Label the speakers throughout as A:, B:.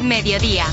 A: Mediodía.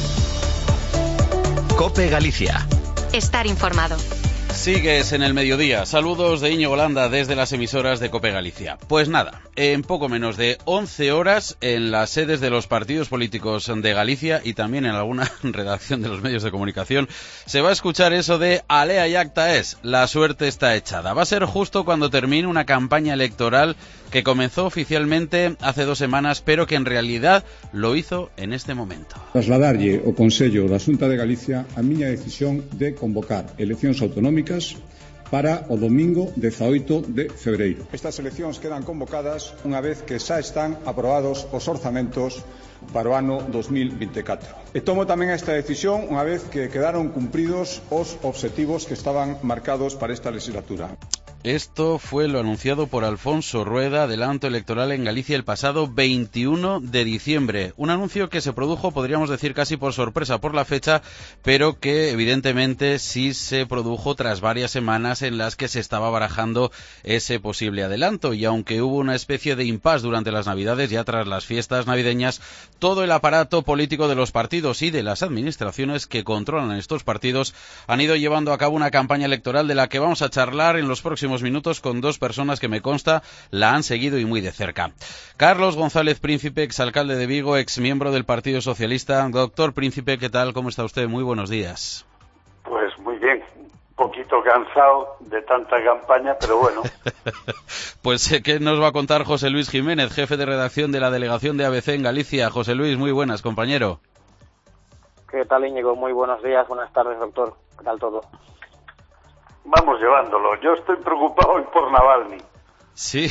B: COPE Galicia.
A: Estar informado.
C: Sigues en el mediodía. Saludos de Íñigo Landa desde las emisoras de COPE Galicia. Pues nada, en poco menos de 11 horas en las sedes de los partidos políticos de Galicia y también en alguna redacción de los medios de comunicación se va a escuchar eso de Alea y acta es, la suerte está echada. Va a ser justo cuando termine una campaña electoral que comenzó oficialmente hace 2 semanas, pero que en realidad lo hizo en este momento.
D: Trasladarlle ao Consello da Xunta de Galicia a miña decisión de convocar eleccións autonómicas para o domingo 18 de febreiro. Estas eleccións quedan convocadas unha vez que xa están aprobados os orzamentos para o ano 2024. E tomo tamén esta decisión unha vez que quedaron cumpridos os obxectivos que estaban marcados para esta legislatura.
C: Esto fue lo anunciado por Alfonso Rueda, adelanto electoral en Galicia el pasado 21 de diciembre. Un anuncio que se produjo, podríamos decir, casi por sorpresa por la fecha, pero que evidentemente sí se produjo tras varias semanas en las que se estaba barajando ese posible adelanto. Y aunque hubo una especie de impasse durante las Navidades, ya tras las fiestas navideñas, todo el aparato político de los partidos y de las administraciones que controlan estos partidos han ido llevando a cabo una campaña electoral de la que vamos a charlar en los próximos minutos con dos personas que me consta la han seguido y muy de cerca. Carlos González Príncipe, exalcalde de Vigo, exmiembro del Partido Socialista. Doctor Príncipe, ¿qué tal? ¿Cómo está usted? Muy buenos días.
E: Pues muy bien, un poquito cansado de tanta campaña, pero bueno.
C: Pues ¿qué nos va a contar José Luis Jiménez, jefe de redacción de la delegación de ABC en Galicia? José Luis, muy buenas, compañero.
F: ¿Qué tal, Íñigo? Muy buenos días, buenas tardes, doctor. ¿Qué tal todo?
E: Vamos llevándolo. Yo estoy preocupado hoy por Navalny.
C: Sí,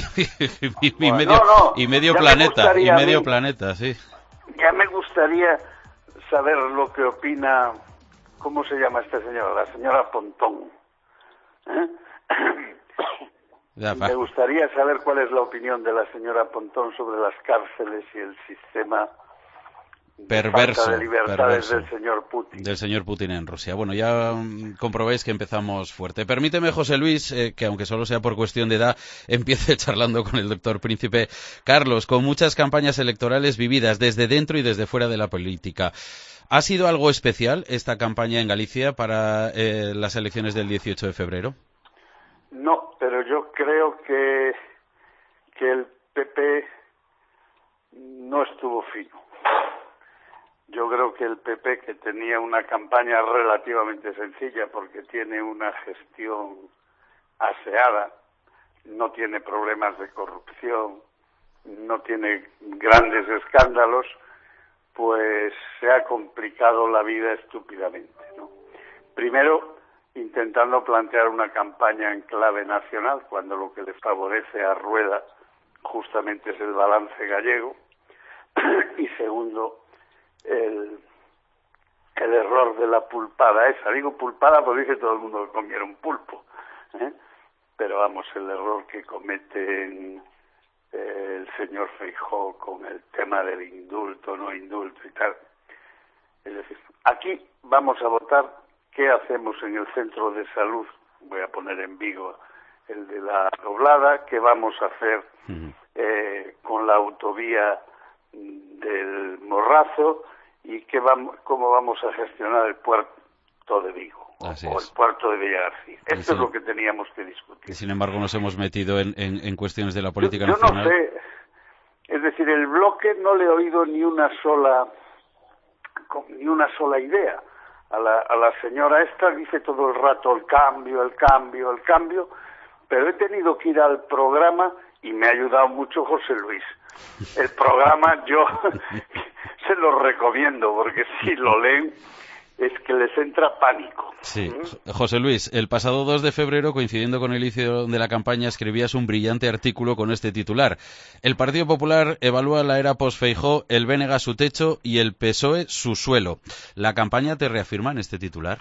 E: y
C: medio planeta, sí.
E: Ya me gustaría saber lo que opina, ¿cómo se llama esta señora? La señora Pontón. Me gustaría saber cuál es la opinión de la señora Pontón sobre las cárceles y el sistema
C: perverso
E: de libertades del señor Putin.
C: Del señor Putin en Rusia. Bueno, ya comprobáis que empezamos fuerte. Permíteme, José Luis, que aunque solo sea por cuestión de edad, empiece charlando con el doctor Príncipe. Carlos, con muchas campañas electorales vividas desde dentro y desde fuera de la política, ¿ha sido algo especial esta campaña en Galicia para las elecciones del 18 de febrero?
E: No, pero yo creo que el PP no estuvo fino. Yo creo que el PP, que tenía una campaña relativamente sencilla porque tiene una gestión aseada, no tiene problemas de corrupción, no tiene grandes escándalos, pues se ha complicado la vida estúpidamente, ¿no? Primero, intentando plantear una campaña en clave nacional, cuando lo que le favorece a Rueda justamente es el balance gallego, y segundo, el error de la pulpada esa. Digo pulpada porque dice todo el mundo que comieron pulpo, pero vamos, el error que comete el señor Feijóo con el tema del indulto, no indulto y tal. Es decir, aquí vamos a votar qué hacemos en el centro de salud, voy a poner en Vigo el de la Doblada, qué vamos a hacer con la autovía del Morrazo y cómo vamos a gestionar el puerto de Vigo o el puerto de Villagarcía. Esto es lo que teníamos que discutir.
C: Y sin embargo nos hemos metido en cuestiones de la política
E: yo
C: nacional.
E: No sé, es decir, el bloque no le he oído ni una sola idea. A la señora esta dice todo el rato el cambio, pero he tenido que ir al programa y me ha ayudado mucho José Luis. El programa yo se lo recomiendo porque si lo leen es que les entra pánico.
C: Sí, José Luis, el pasado 2 de febrero, coincidiendo con el inicio de la campaña, escribías un brillante artículo con este titular: el Partido Popular evalúa la era post-Feijóo, el BNG su techo y el PSOE su suelo. ¿La campaña te reafirma en este titular?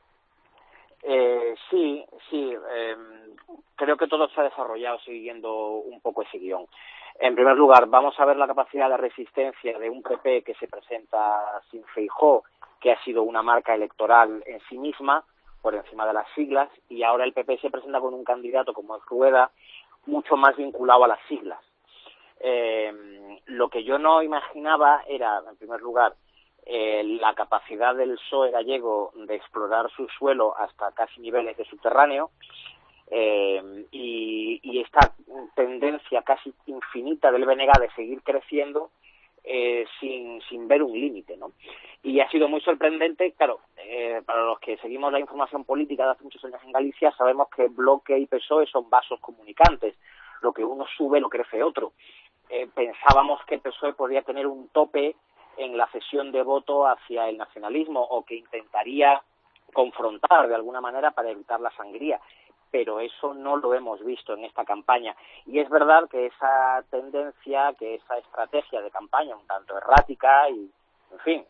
F: Sí. Creo que todo se ha desarrollado siguiendo un poco ese guión. En primer lugar, vamos a ver la capacidad de resistencia de un PP que se presenta sin Feijóo, que ha sido una marca electoral en sí misma, por encima de las siglas, y ahora el PP se presenta con un candidato como es Rueda, mucho más vinculado a las siglas. Lo que yo no imaginaba era, en primer lugar, la capacidad del PSOE gallego de explorar su suelo hasta casi niveles de subterráneo, y esta tendencia casi infinita del BNG de seguir creciendo sin ver un límite, ¿no? Y ha sido muy sorprendente, claro, para los que seguimos la información política de hace muchos años en Galicia, sabemos que Bloque y PSOE son vasos comunicantes, lo que uno sube lo crece otro. Pensábamos que el PSOE podría tener un tope en la cesión de voto hacia el nacionalismo, o que intentaría confrontar de alguna manera para evitar la sangría, pero eso no lo hemos visto en esta campaña. Y es verdad que esa tendencia, que esa estrategia de campaña un tanto errática y, en fin,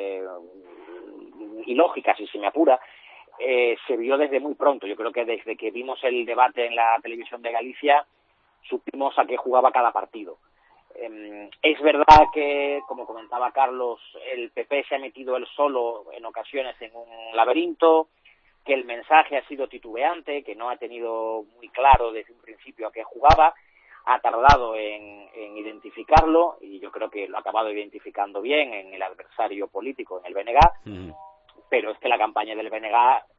F: ilógica, si se me apura, se vio desde muy pronto. Yo creo que desde que vimos el debate en la televisión de Galicia, supimos a qué jugaba cada partido. Es verdad que, como comentaba Carlos, el PP se ha metido él solo en ocasiones en un laberinto, que el mensaje ha sido titubeante, que no ha tenido muy claro desde un principio a qué jugaba, ha tardado en identificarlo, y yo creo que lo ha acabado identificando bien en el adversario político, en el BNG, pero es que la campaña del BNG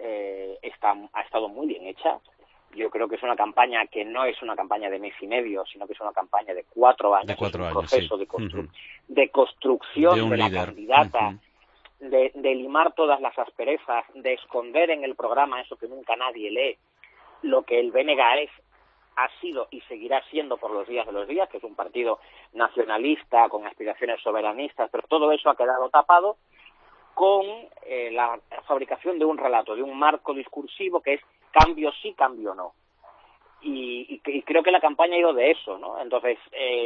F: ha estado muy bien hecha. Yo creo que es una campaña que no es una campaña de mes y medio, sino que es una campaña de 4 años.
C: De 4
F: es un
C: años,
F: proceso
C: sí.
F: de construcción de la
C: líder.
F: candidata, de limar todas las asperezas, de esconder en el programa eso que nunca nadie lee, lo que el BNG ha sido y seguirá siendo por los días de los días, que es un partido nacionalista con aspiraciones soberanistas, pero todo eso ha quedado tapado con la fabricación de un relato, de un marco discursivo que es cambio sí, cambio no. Y creo que la campaña ha ido de eso, ¿no? Entonces,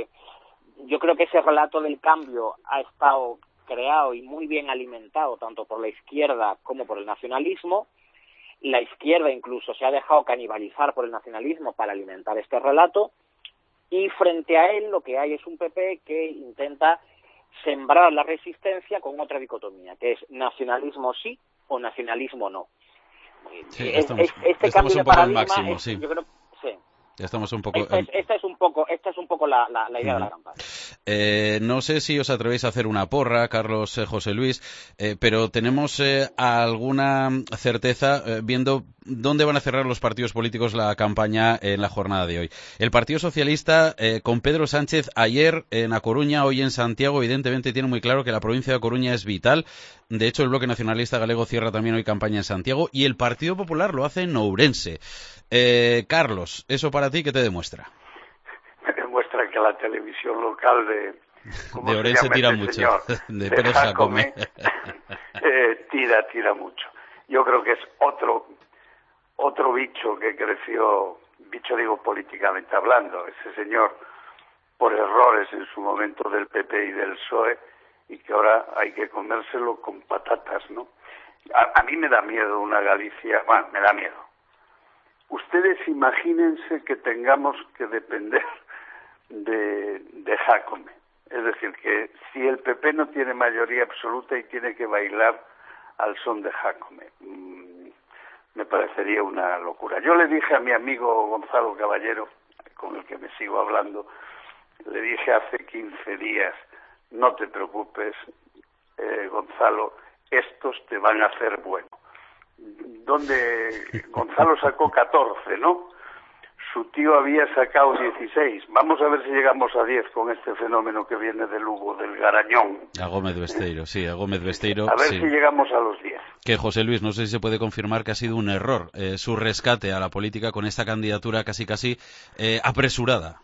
F: yo creo que ese relato del cambio ha estado creado y muy bien alimentado tanto por la izquierda como por el nacionalismo. La izquierda incluso se ha dejado canibalizar por el nacionalismo para alimentar este relato, y frente a él lo que hay es un PP que intenta sembrar la resistencia con otra dicotomía, que es nacionalismo sí o nacionalismo no.
C: Sí,
F: este cambio de paradigma
C: máximo, sí.
F: Yo creo, sí.
C: Estamos un poco...
F: Esta es un poco la idea de la campaña.
C: No sé si os atrevéis a hacer una porra, Carlos, José Luis, pero tenemos alguna certeza viendo dónde van a cerrar los partidos políticos la campaña en la jornada de hoy. El Partido Socialista, con Pedro Sánchez ayer en A Coruña, hoy en Santiago, evidentemente tiene muy claro que la provincia de Coruña es vital. De hecho, el Bloque Nacionalista Galego cierra también hoy campaña en Santiago, y el Partido Popular lo hace en Ourense. Carlos, ¿eso para ti qué te demuestra?
E: Me demuestra que la televisión local de
C: Ourense tira mucho, de Pérez Jacome.
E: tira mucho. Yo creo que es otro bicho que creció, bicho digo políticamente hablando, ese señor por errores en su momento del PP y del PSOE, y que ahora hay que comérselo con patatas, ¿no? A mí me da miedo una Galicia, bueno, me da miedo. Ustedes imagínense que tengamos que depender de Jacome. Es decir, que si el PP no tiene mayoría absoluta y tiene que bailar al son de Jacome, me parecería una locura. Yo le dije a mi amigo Gonzalo Caballero, con el que me sigo hablando, le dije hace 15 días, no te preocupes, Gonzalo, estos te van a hacer bueno. Donde Gonzalo sacó 14, ¿no? Su tío había sacado 16. Vamos a ver si llegamos a 10 con este fenómeno que viene de Lugo, del Garañón.
C: A Gómez Besteiro, sí, a Gómez Besteiro.
E: A ver
C: sí.
E: si llegamos a los 10.
C: Que José Luis, no sé si se puede confirmar que ha sido un error su rescate a la política con esta candidatura casi apresurada.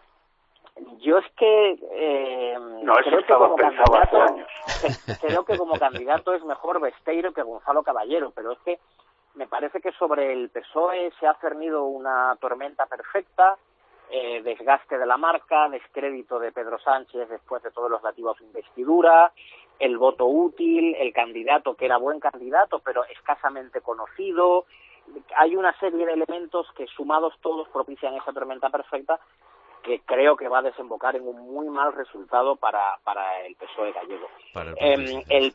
F: Yo es que
E: no, eso estaba pensado hace años.
F: Creo que como candidato es mejor Besteiro que Gonzalo Caballero, pero es que me parece que sobre el PSOE se ha cernido una tormenta perfecta, desgaste de la marca, descrédito de Pedro Sánchez después de todos los relativos a investidura, el voto útil, el candidato que era buen candidato pero escasamente conocido. Hay una serie de elementos que sumados todos propician esa tormenta perfecta, que creo que va a desembocar en un muy mal resultado para el PSOE gallego. El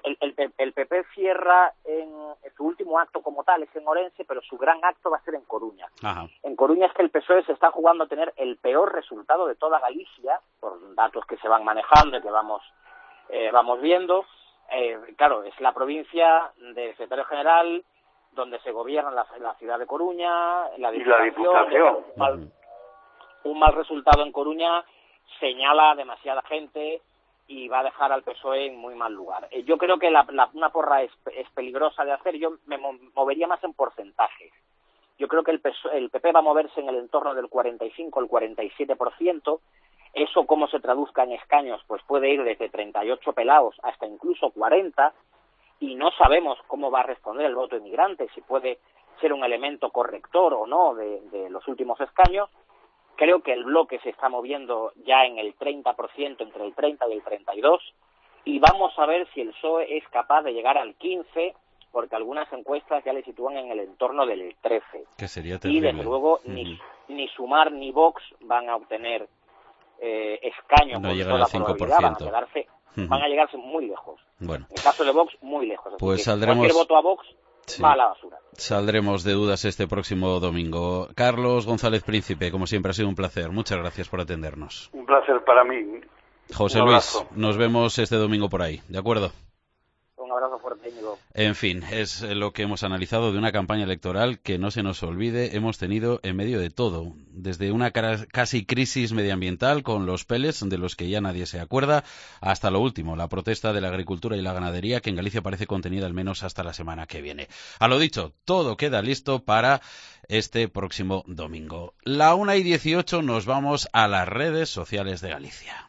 F: PP cierra en su último acto como tal, es en Ourense, pero su gran acto va a ser en Coruña.
C: Ajá.
F: En Coruña es que el PSOE se está jugando a tener el peor resultado de toda Galicia, por datos que se van manejando y que vamos viendo. claro, es la provincia del secretario general, donde se gobierna la ciudad de Coruña, la Diputación. Un mal resultado en Coruña señala a demasiada gente y va a dejar al PSOE en muy mal lugar. Yo creo que una porra es peligrosa de hacer. Yo me movería más en porcentajes. Yo creo que el PP va a moverse en el entorno del 45 al 47%. Eso, cómo se traduzca en escaños, pues puede ir desde 38 pelados hasta incluso 40, y no sabemos cómo va a responder el voto inmigrante, si puede ser un elemento corrector o no de los últimos escaños. Creo que el bloque se está moviendo ya en el 30%, entre el 30 y el 32, y vamos a ver si el PSOE es capaz de llegar al 15%, porque algunas encuestas ya le sitúan en el entorno del 13%.
C: Que sería terrible.
F: Y desde luego ni Sumar ni Vox van a obtener escaños,
C: no
F: con
C: llegan
F: toda
C: al 5%.
F: probabilidad, van a llegarse muy lejos.
C: Bueno.
F: En el caso de Vox, muy lejos.
C: Pues
F: cualquier voto a Vox va a la basura.
C: Saldremos de dudas este próximo domingo. Carlos González Príncipe, como siempre, ha sido un placer. Muchas gracias por atendernos.
E: Un placer para mí.
C: José Luis, nos vemos este domingo por ahí, ¿de acuerdo?
F: Un abrazo fuerte, Íñigo.
C: En fin, es lo que hemos analizado de una campaña electoral que, no se nos olvide, hemos tenido en medio de todo, desde una casi crisis medioambiental con los pellets, de los que ya nadie se acuerda, hasta lo último, la protesta de la agricultura y la ganadería, que en Galicia parece contenida al menos hasta la semana que viene. A lo dicho, todo queda listo para este próximo domingo. La 1:18 nos vamos a las redes sociales de Galicia.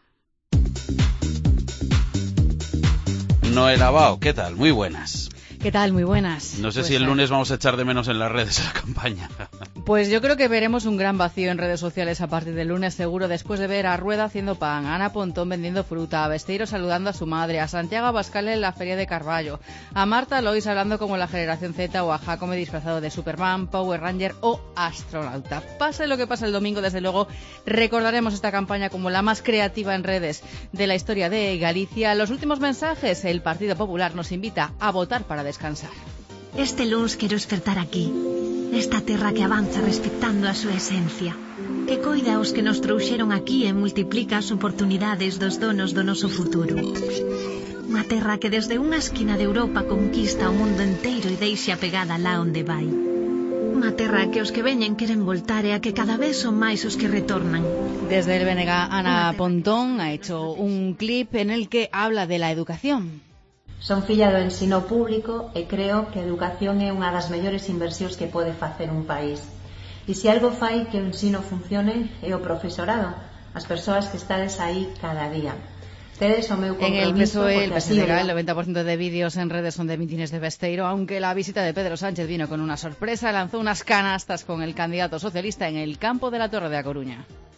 C: Noela Bao, ¿qué tal? Muy buenas.
A: ¿Qué tal? Muy buenas.
C: No sé si el lunes vamos a echar de menos en las redes la campaña.
A: Pues yo creo que veremos un gran vacío en redes sociales a partir del lunes, seguro, después de ver a Rueda haciendo pan, a Ana Pontón vendiendo fruta, a Besteiro saludando a su madre, a Santiago Abascal en la feria de Carballo, a Marta Lois hablando como la generación Z, o a Jacome disfrazado de Superman, Power Ranger o astronauta. Pase lo que pase el domingo, desde luego recordaremos esta campaña como la más creativa en redes de la historia de Galicia. Los últimos mensajes: el Partido Popular nos invita a votar para descansar.
B: Este luns quero despertar aquí, nesta terra que avanza respectando a súa esencia, que coida os que nos trouxeron aquí e multiplica as oportunidades dos donos do noso futuro. Unha terra que desde unha esquina de Europa conquista o mundo enteiro e deixa pegada lá onde vai. Unha terra que os que veñen queren voltar e a que cada vez son máis os que retornan.
A: Desde el BNG, Ana Pontón ha hecho un clip en el que habla de la educación.
G: Son filla do ensino público e creo que a educación é unha das mellores inversións que pode facer un país. E se algo fai que o ensino funcione é o profesorado, as persoas que estades aí cada día. Tedes o meu compromiso.
A: En el PSOE, el PSDG, el 90% de vídeos en redes son de mítines de Besteiro, aunque la visita de Pedro Sánchez vino con una sorpresa, lanzó unas canastas con el candidato socialista en el campo de la Torre de A Coruña.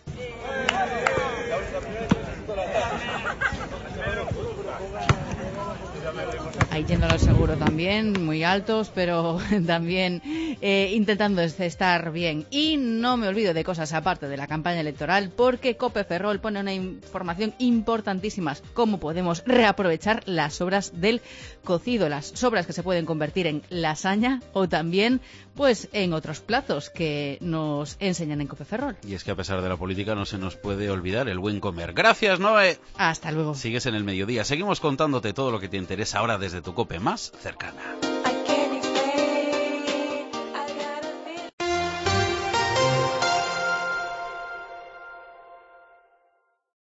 A: Ahí yendo al seguro también, muy altos, pero también intentando estar bien. Y no me olvido de cosas aparte de la campaña electoral, porque COPE Ferrol pone una información importantísima: cómo podemos reaprovechar las sobras del cocido, las sobras que se pueden convertir en lasaña o también pues en otros platos que nos enseñan en COPE Ferrol.
C: Y es que a pesar de la política no se nos puede olvidar el buen comer. Gracias, Noé.
A: Hasta luego.
C: Sigues en el mediodía. Seguimos contándote todo lo que te interesa ahora desde tu COPE más cercana.